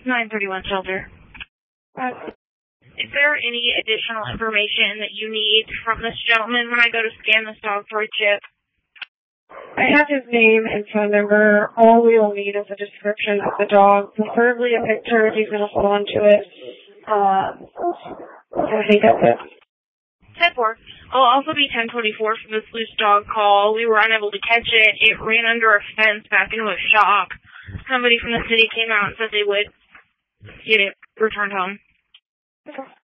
931 Shelter. Is there any additional information that you need from this gentleman when I go to scan this dog for a chip? I have his name and phone number. All we will need is a description of the dog, preferably a picture if he's going to hold on to it. I think that's it. 10-4. I'll also be 1024 for this loose dog call. We were unable to catch it. It ran under a fence back into a shock. Somebody from the city came out and said they would get it returned home. Okay.